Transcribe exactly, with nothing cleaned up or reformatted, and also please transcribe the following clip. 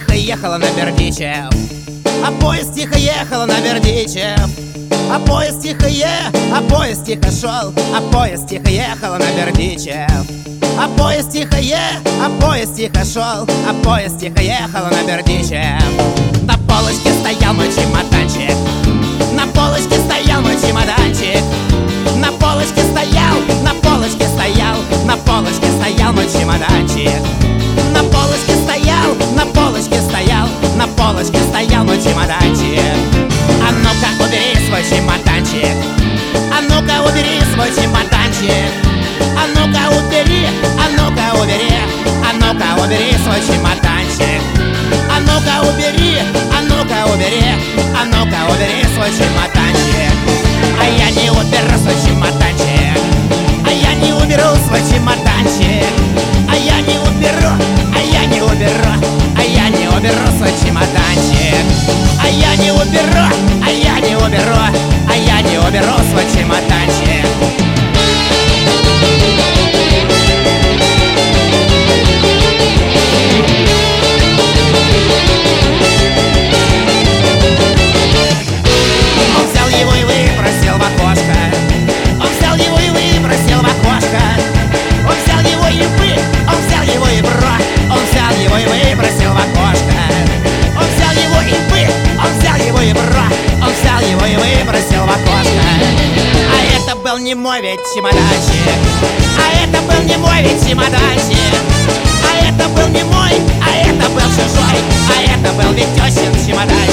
тихо ехала на Бердичев, а поезд тихо ехала на Бердичев. А поезд тихо е, а поезд тихо шел, а поезд тихо ехала на Бердичев. А поезд тихо е, а поезд тихо шел, а поезд тихо ехала на Бердичев. На полочке стоял мой чемоданчик, на полочке стоял мой чемоданчик. На полочке стоял, на полочке стоял, на полочке стоял мой чемоданчик. На полочке стоял, на полочке стоял, на полочке стоял мой чемоданчик. А ну-ка убери свой чемоданчик, а ну-ка убери свой чемоданчик. А ну-ка убери, а ну-ка убери, а ну-ка убери свой чемоданчик. А ну-ка убери, а ну-ка убери, а ну-ка убери свой чемоданчик. А я не уберу свой чемоданчик, а я не уберу свой чемоданчик. А я не уберу, а я не уберу, а я не уберу свой чемоданчик. А я не уберу, а я не уберу, а я не уберу свой чемоданчик. Он взял его и выбросил в окошко. Он взял его и выбросил в окошко. Он взял его и вы, он взял его и бро. Он взял его и выбросил в окошко. Он взял его и вы, он взял его и бро. Он взял его и выбросил в окошко. А это был не мой ведь чемоданчик, а это был не мой ведь чемоданчик. А это был не мой, а это был чужой, а это был ведь тещин чемоданчик.